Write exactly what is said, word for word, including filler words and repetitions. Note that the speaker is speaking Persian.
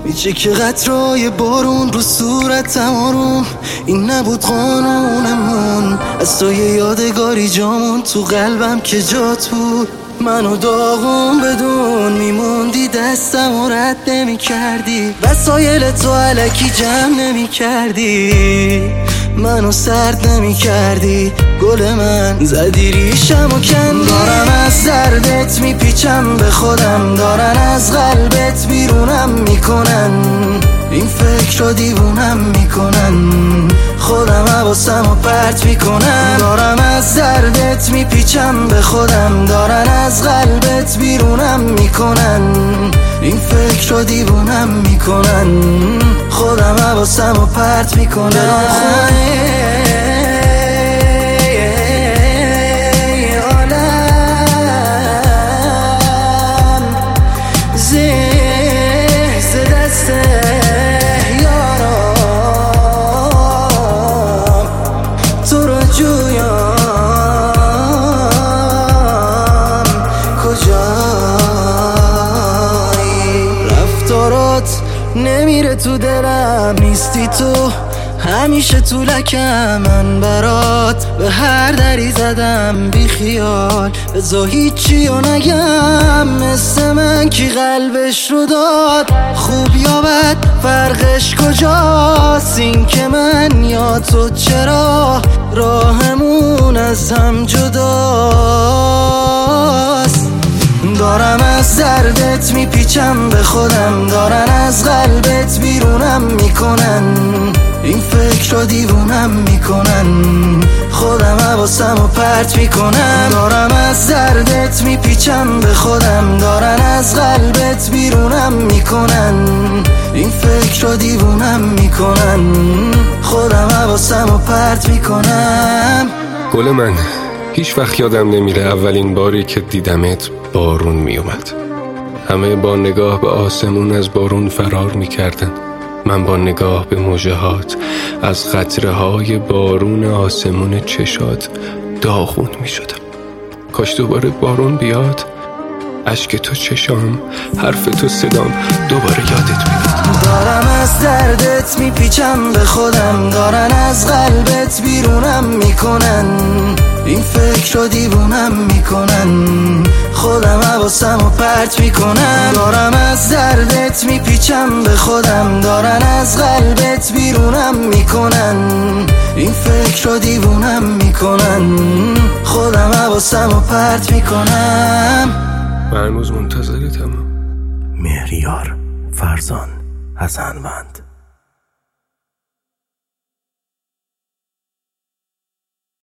میچه که قطرهای بارون رو صورتم آروم. این نبود قانونمون، از تو یه یادگاری جامون تو قلبم که جات بود. منو داغون بدون میموندی، دستم و رد نمی کردی، وسایل تو علکی جمع نمی کردی، منو سرد نمی کردی. گل من زدی ریشم و کندی. دارم از دردت میپیچم به خودم، دارن از قلبت بیرونم میکنن، این فکر رو دیوونم میکنن، خودم حواسم رو پرت میکنم. دارم از دردت میپیچم به خودم، دارن از قلبت بیرونم میکنن، این فکر رو دیوونم میکنن، خودم حواسم رو پرت میکنم. نمیره تو دلم، نیستی تو همیشه تو لکم. من برات به هر دری زدم بی خیال، بذار هیچی رو نگم. مثل من کی قلبش رو داد، خوب یا بد فرقش کجاست؟ این که من یا تو چرا راهمون از هم جداست؟ دارم از دردت میپیچم به خودم، دارن از قلبت بیرونم میکنن، این فکر رو دیوونم میکنن، خودم حواسم رو پرت میکنم. دارم از دردت میپیچم به خودم، دارن از قلبت بیرونم میکنن، این فکر رو دیوونم میکنن، خودم حواسم رو پرت میکنم. گل من هیچ وقت یادم نمیره اولین باری که دیدمت بارون میومد. همه با نگاه به آسمون از بارون فرار میکردن، من با نگاه به موجهات از قطره های بارون آسمون چشات داغون میشدم. کاش دوباره بارون بیاد، اشک تو چشام، حرف تو صدام، دوباره یادت بیاد. دارم از دردت میپیچم به خودم، دارن از قلبت بیرونم میکنن، این فکر رو دیوونم میکنن، خودم حواسم رو پرت میکنم. دارم از دردت میپیچم به خودم، دارن از قلبت بیرونم میکنن، این فکر رو دیوونم میکنن، خودم حواسم رو پرت میکنم. من هنوز منتظرتم. مهریار فرزان حسنوند.